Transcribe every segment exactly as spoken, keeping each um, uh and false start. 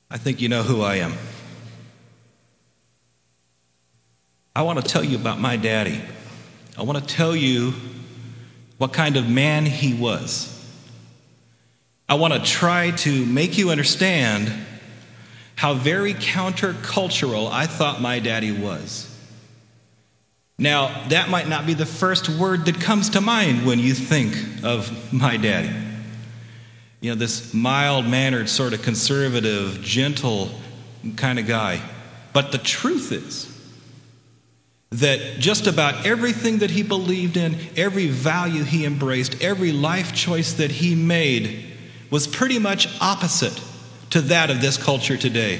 I think you know who I am. I want to tell you about my daddy. I want to tell you what kind of man he was. I want to try to make you understand how very countercultural I thought my daddy was. Now, that might not be the first word that comes to mind when you think of my daddy. You know, this mild-mannered, sort of conservative, gentle kind of guy. But the truth is that just about everything that he believed in, every value he embraced, every life choice that he made was pretty much opposite to that of this culture today.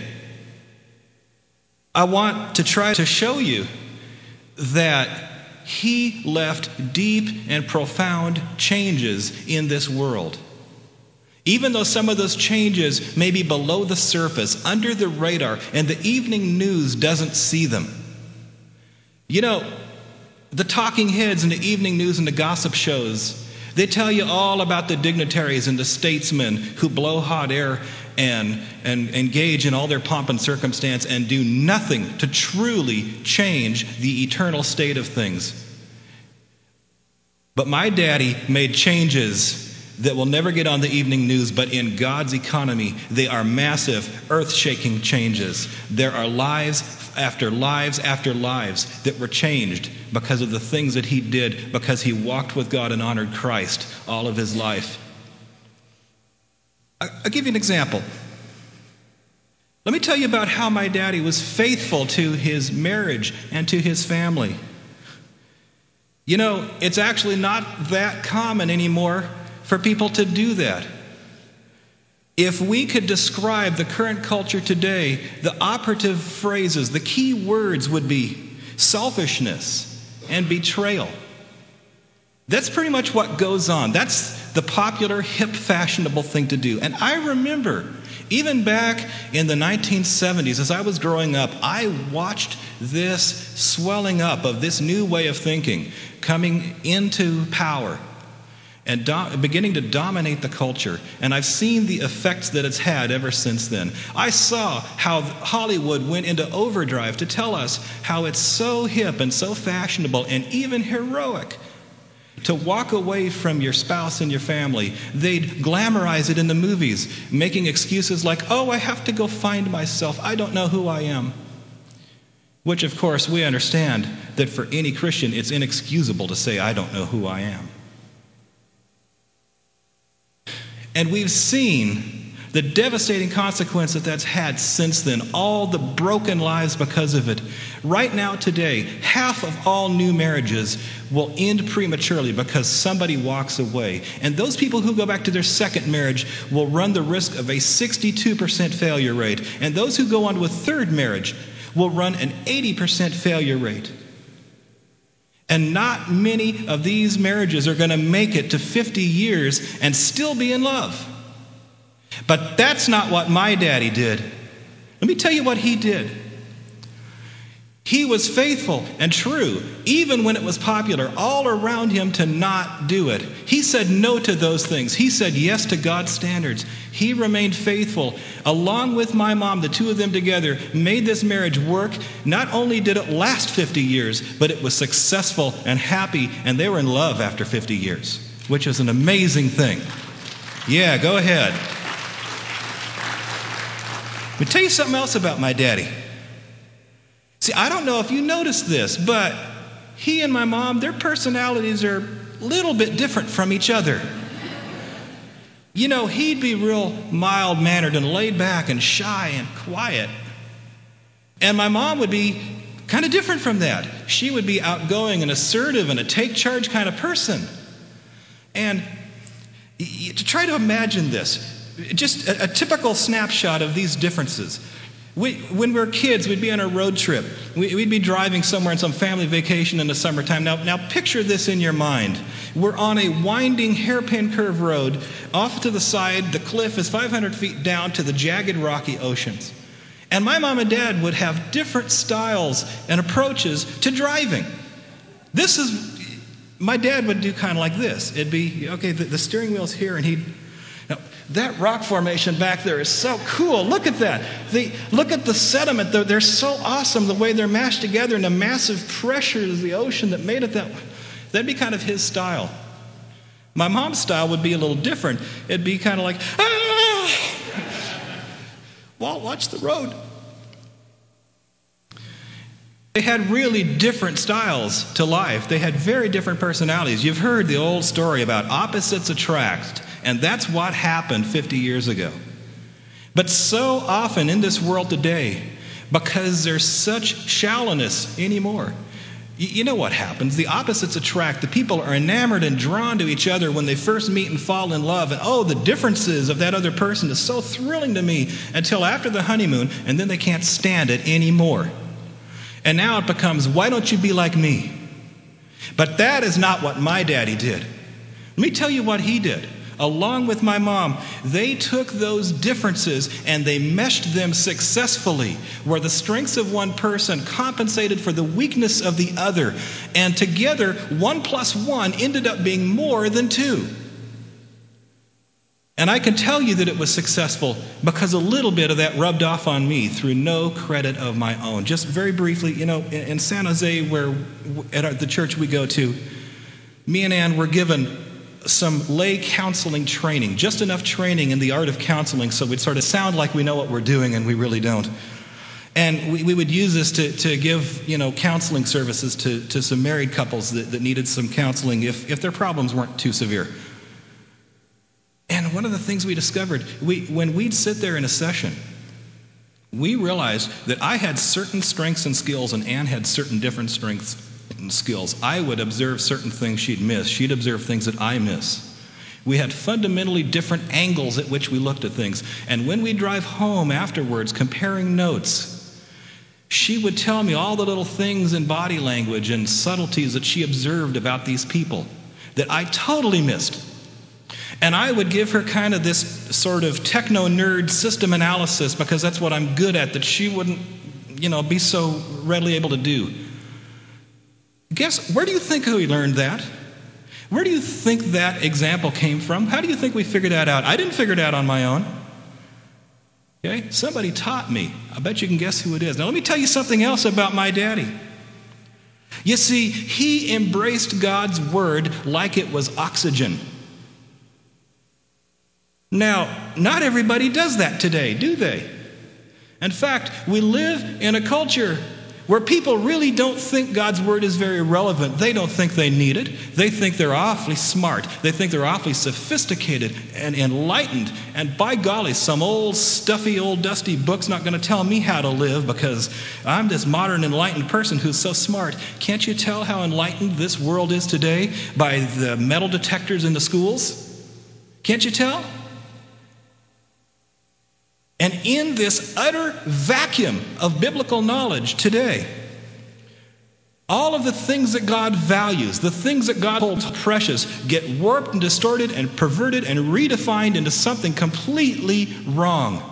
I want to try to show you that he left deep and profound changes in this world. Even though some of those changes may be below the surface, under the radar, and the evening news doesn't see them. You know, the talking heads in the evening news and the gossip shows, they tell you all about the dignitaries and the statesmen who blow hot air and, and engage in all their pomp and circumstance and do nothing to truly change the eternal state of things. But my daddy made changes that will never get on the evening news, but in God's economy, they are massive, earth-shaking changes. There are lives after lives after lives that were changed because of the things that he did, because he walked with God and honored Christ all of his life. I'll give you an example. Let me tell you about how my daddy was faithful to his marriage and to his family. You know, it's actually not that common anymore for people to do that. If we could describe the current culture today, the operative phrases, the key words would be selfishness and betrayal. That's pretty much what goes on. That's the popular, hip, fashionable thing to do. And I remember, even back in the nineteen seventies, as I was growing up, I watched this swelling up of this new way of thinking coming into power and do- beginning to dominate the culture. And I've seen the effects that it's had ever since then. I saw how Hollywood went into overdrive to tell us how it's so hip and so fashionable and even heroic to walk away from your spouse and your family. They'd glamorize it in the movies, making excuses like, oh, I have to go find myself. I don't know who I am. Which, of course, we understand that for any Christian, it's inexcusable to say, I don't know who I am. And we've seen the devastating consequence that that's had since then, all the broken lives because of it. Right now, today, half of all new marriages will end prematurely because somebody walks away. And those people who go back to their second marriage will run the risk of a sixty-two percent failure rate. And those who go on to a third marriage will run an eighty percent failure rate. And not many of these marriages are going to make it to fifty years and still be in love. But that's not what my daddy did. Let me tell you what he did. He was faithful and true, even when it was popular all around him to not do it. He said no to those things. He said yes to God's standards. He remained faithful. Along with my mom, the two of them together made this marriage work. Not only did it last fifty years, but it was successful and happy, and they were in love after fifty years, which is an amazing thing. Yeah, go ahead. Let me tell you something else about my daddy. See, I don't know if you noticed this, but he and my mom, their personalities are a little bit different from each other. You know, he'd be real mild-mannered and laid back and shy and quiet. And my mom would be kind of different from that. She would be outgoing and assertive and a take-charge kind of person. And to try to imagine this, just a, a typical snapshot of these differences. We, when we were kids, we'd be on a road trip. We, we'd be driving somewhere on some family vacation in the summertime. Now, now picture this in your mind. We're on a winding hairpin curve road. Off to the side, the cliff is five hundred feet down to the jagged rocky oceans. And my mom and dad would have different styles and approaches to driving. This is, my dad would do kind of like this. It'd be, okay, the, the steering wheel's here, and he'd, now, That rock formation back there is so cool. Look at that. The, look at the sediment. They're, they're so awesome the way they're mashed together, and the massive pressure of the ocean that made it that way. That'd be kind of his style. My mom's style would be a little different. It'd be kind of like, ah! Walt, watch the road. They had really different styles to life. They had very different personalities. You've heard the old story about opposites attract, and that's what happened fifty years ago. But so often in this world today, because there's such shallowness anymore, you know what happens. The opposites attract. The people are enamored and drawn to each other when they first meet and fall in love. And oh, the differences of that other person is so thrilling to me until after the honeymoon, and then they can't stand it anymore. And now it becomes, why don't you be like me? But that is not what my daddy did. Let me tell you what he did. Along with my mom, they took those differences and they meshed them successfully, where the strengths of one person compensated for the weakness of the other. And together, one plus one ended up being more than two. And I can tell you that it was successful because a little bit of that rubbed off on me through no credit of my own. Just very briefly, you know, in San Jose, where at the church we go to, me and Ann were given some lay counseling training, just enough training in the art of counseling so we'd sort of sound like we know what we're doing and we really don't. And we, we would use this to, to give, you know, counseling services to, to some married couples that, that needed some counseling if, if their problems weren't too severe. And one of the things we discovered, we, when we'd sit there in a session, we realized that I had certain strengths and skills and Ann had certain different strengths and skills. I would observe certain things she'd miss. She'd observe things that I miss. We had fundamentally different angles at which we looked at things. And when we drive home afterwards, comparing notes, she would tell me all the little things in body language and subtleties that she observed about these people that I totally missed. And I would give her kind of this sort of techno-nerd system analysis because that's what I'm good at, that she wouldn't, you know, be so readily able to do. Guess, where do you think we learned that? Where do you think that example came from? How do you think we figured that out? I didn't figure it out on my own. Okay? Somebody taught me. I bet you can guess who it is. Now let me tell you something else about my daddy. You see, he embraced God's word like it was oxygen. Now, not everybody does that today, do they? In fact, we live in a culture where people really don't think God's word is very relevant. They don't think they need it. They think they're awfully smart. They think they're awfully sophisticated and enlightened. And by golly, some old stuffy, old dusty book's not going to tell me how to live because I'm this modern, enlightened person who's so smart. Can't you tell how enlightened this world is today by the metal detectors in the schools? Can't you tell? And in this utter vacuum of biblical knowledge today, all of the things that God values, the things that God holds precious, get warped and distorted and perverted and redefined into something completely wrong.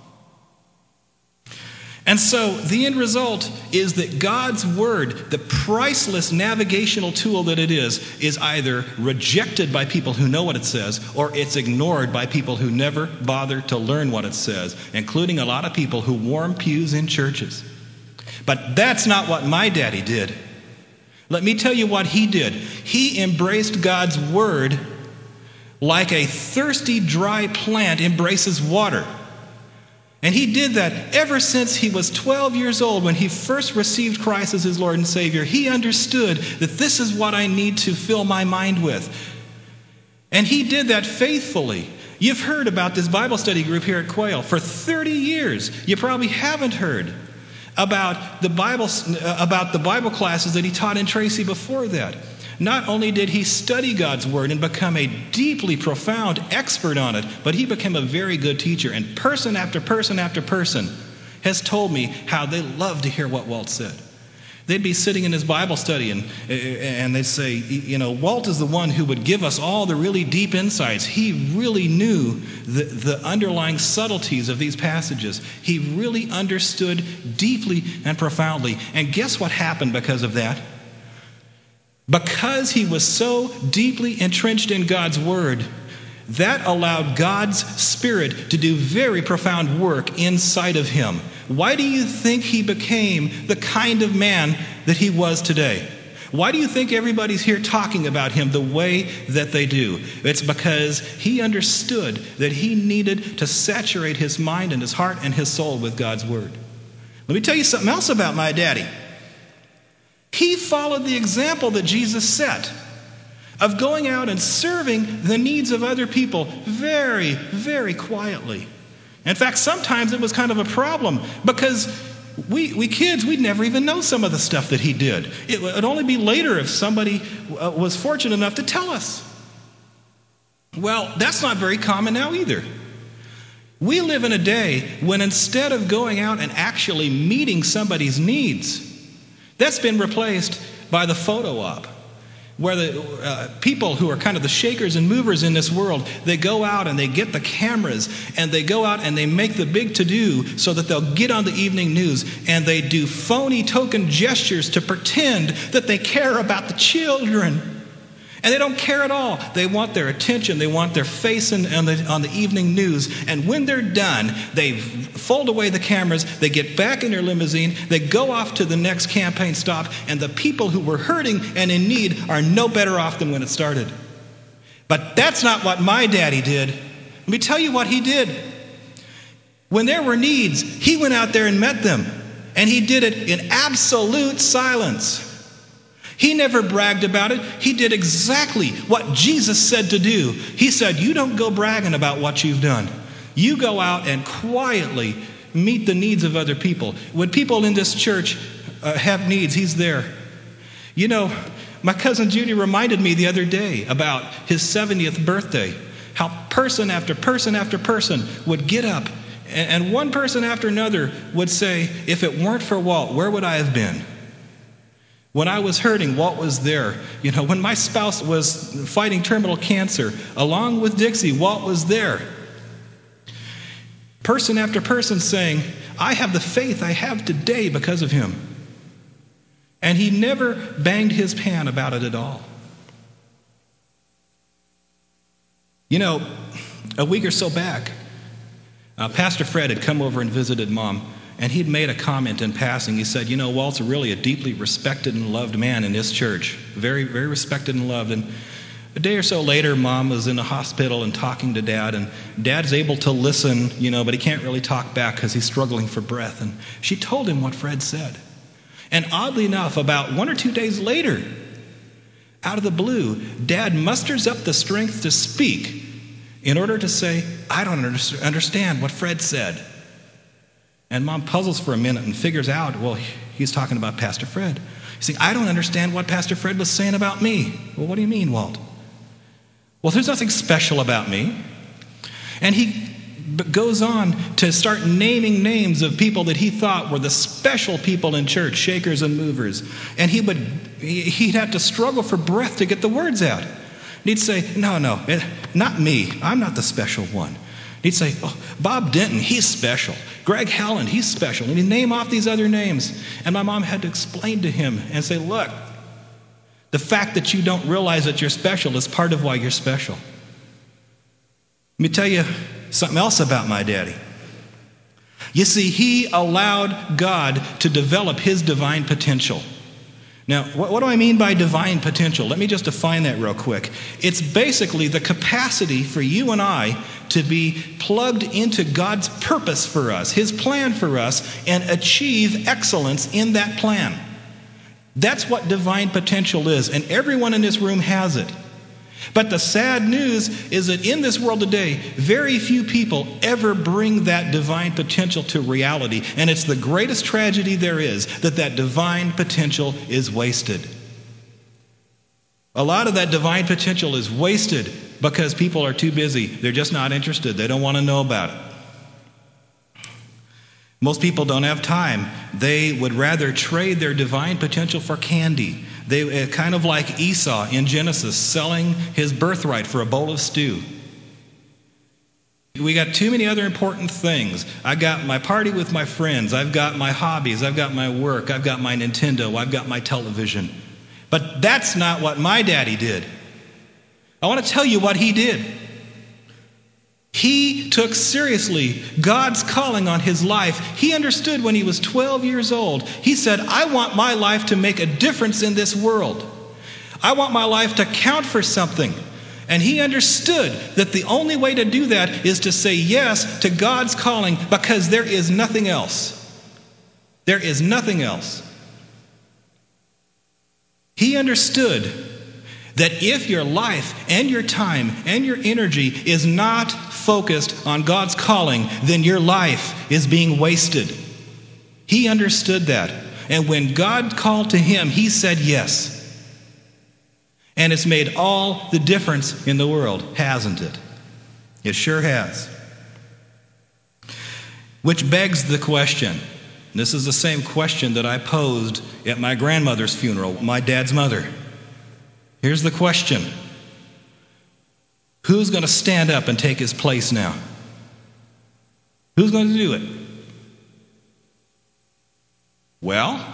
And so the end result is that God's word, the priceless navigational tool that it is, is either rejected by people who know what it says, or it's ignored by people who never bother to learn what it says, including a lot of people who warm pews in churches. But that's not what my daddy did. Let me tell you what he did. He embraced God's word like a thirsty, dry plant embraces water. And he did that ever since he was twelve years old when he first received Christ as his Lord and Savior. He understood that this is what I need to fill my mind with. And he did that faithfully. You've heard about this Bible study group here at Quail for thirty years. You probably haven't heard about the Bible, about the Bible classes that he taught in Tracy before that. Not only did he study God's word and become a deeply profound expert on it, but he became a very good teacher. And person after person after person has told me how they love to hear what Walt said. They'd be sitting in his Bible study and, and they'd say, you know, Walt is the one who would give us all the really deep insights. He really knew the, the underlying subtleties of these passages. He really understood deeply and profoundly. And guess what happened because of that? Because he was so deeply entrenched in God's word, that allowed God's Spirit to do very profound work inside of him. Why do you think he became the kind of man that he was today? Why do you think everybody's here talking about him the way that they do? It's because he understood that he needed to saturate his mind and his heart and his soul with God's Word. Let me tell you something else about my daddy. He followed the example that Jesus set of going out and serving the needs of other people very, very quietly. In fact, sometimes it was kind of a problem because we, we kids, we'd never even know some of the stuff that he did. It would only be later if somebody uh, was fortunate enough to tell us. Well, that's not very common now either. We live in a day when instead of going out and actually meeting somebody's needs, that's been replaced by the photo op, where the uh, people who are kind of the shakers and movers in this world, they go out and they get the cameras and they go out and they make the big to-do so that they'll get on the evening news, and they do phony token gestures to pretend that they care about the children. And they don't care at all. They want their attention. They want their face in, on, the, on the evening news. And when they're done, they fold away the cameras. They get back in their limousine. They go off to the next campaign stop. And the people who were hurting and in need are no better off than when it started. But that's not what my daddy did. Let me tell you what he did. When there were needs, he went out there and met them. And he did it in absolute silence. He never bragged about it. He did exactly what Jesus said to do. He said, you don't go bragging about what you've done. You go out and quietly meet the needs of other people. When people in this church uh, have needs, he's there. You know, my cousin Judy reminded me the other day about his seventieth birthday, how person after person after person would get up, and, and one person after another would say, if it weren't for Walt, where would I have been? When I was hurting, Walt was there. You know, when my spouse was fighting terminal cancer, along with Dixie, Walt was there. Person after person saying, I have the faith I have today because of him. And he never banged his pan about it at all. You know, a week or so back, uh, Pastor Fred had come over and visited Mom. And he'd made a comment in passing. He said, you know, Walt's really a deeply respected and loved man in this church. Very, very respected and loved. And a day or so later, Mom was in the hospital and talking to Dad. And Dad's able to listen, you know, but he can't really talk back because he's struggling for breath. And she told him what Fred said. And oddly enough, about one or two days later, out of the blue, Dad musters up the strength to speak in order to say, I don't understand what Fred said. And Mom puzzles for a minute and figures out, well, he's talking about Pastor Fred. He's saying, I don't understand what Pastor Fred was saying about me. Well, what do you mean, Walt? Well, there's nothing special about me. And he goes on to start naming names of people that he thought were the special people in church, shakers and movers. And he would, he'd have to struggle for breath to get the words out. And he'd say, no, no, not me. I'm not the special one. He'd say, oh, Bob Denton, he's special. Greg Helen, he's special. And he'd name off these other names. And my mom had to explain to him and say, look, the fact that you don't realize that you're special is part of why you're special. Let me tell you something else about my daddy. You see, he allowed God to develop his divine potential. Now, what, what do I mean by divine potential? Let me just define that real quick. It's basically the capacity for you and I to be plugged into God's purpose for us, his plan for us, and achieve excellence in that plan. That's what divine potential is, and everyone in this room has it. But the sad news is that in this world today, very few people ever bring that divine potential to reality. And it's the greatest tragedy there is that that divine potential is wasted. A lot of that divine potential is wasted because people are too busy. They're just not interested. They don't want to know about it. Most people don't have time. They would rather trade their divine potential for candy. They kind of like Esau in Genesis, selling his birthright for a bowl of stew. We got too many other important things. I got my party with my friends. I've got my hobbies. I've got my work. I've got my Nintendo. I've got my television. But that's not what my daddy did. I want to tell you what he did. He took seriously God's calling on his life. He understood when he was twelve years old. He said, I want my life to make a difference in this world. I want my life to count for something. And he understood that the only way to do that is to say yes to God's calling, because there is nothing else. There is nothing else. He understood that if your life and your time and your energy is not focused on God's calling, then your life is being wasted. He understood that. And when God called to him, he said yes. And it's made all the difference in the world, hasn't it? It sure has. Which begs the question. This is the same question that I posed at my grandmother's funeral, my dad's mother. Here's the question. Who's going to stand up and take his place now? Who's going to do it? Well,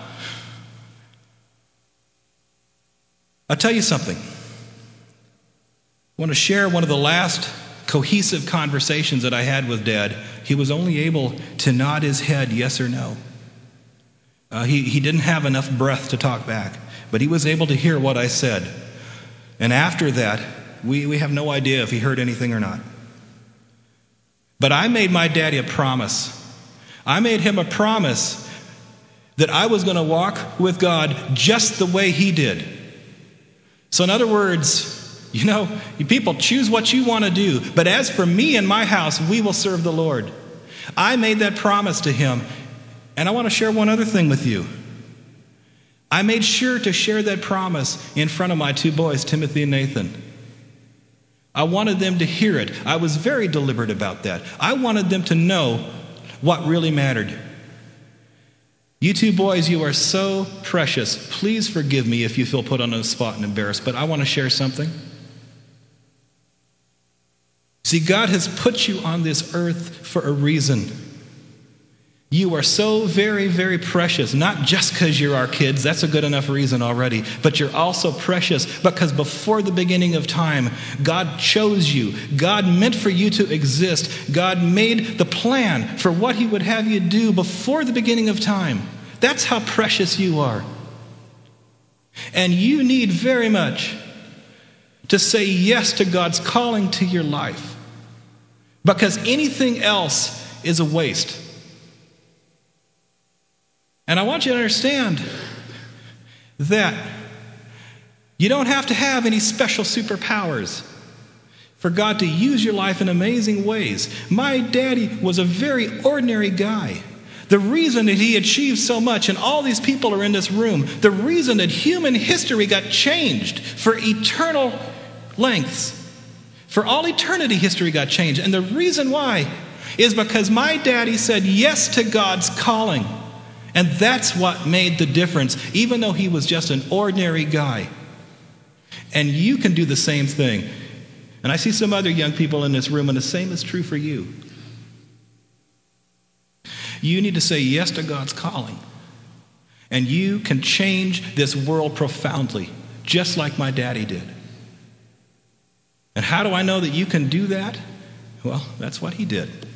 I'll tell you something. I want to share one of the last cohesive conversations that I had with Dad. He was only able to nod his head yes or no. Uh, he, he didn't have enough breath to talk back, but he was able to hear what I said. And after that, we, we have no idea if he heard anything or not. But I made my daddy a promise. I made him a promise that I was going to walk with God just the way he did. So in other words, you know, you people choose what you want to do. But as for me and my house, we will serve the Lord. I made that promise to him. And I want to share one other thing with you. I made sure to share that promise in front of my two boys, Timothy and Nathan. I wanted them to hear it. I was very deliberate about that. I wanted them to know what really mattered. You two boys, you are so precious. Please forgive me if you feel put on a spot and embarrassed, but I want to share something. See, God has put you on this earth for a reason. You are so very, very precious, not just because you're our kids. That's a good enough reason already. But you're also precious because before the beginning of time, God chose you. God meant for you to exist. God made the plan for what he would have you do before the beginning of time. That's how precious you are. And you need very much to say yes to God's calling to your life, because anything else is a waste. And I want you to understand that you don't have to have any special superpowers for God to use your life in amazing ways. My daddy was a very ordinary guy. The reason that he achieved so much, and all these people are in this room, the reason that human history got changed for eternal lengths, for all eternity history got changed. And the reason why is because my daddy said yes to God's calling. And that's what made the difference, even though he was just an ordinary guy. And you can do the same thing. And I see some other young people in this room, and the same is true for you. You need to say yes to God's calling. And you can change this world profoundly, just like my daddy did. And how do I know that you can do that? Well, that's what he did.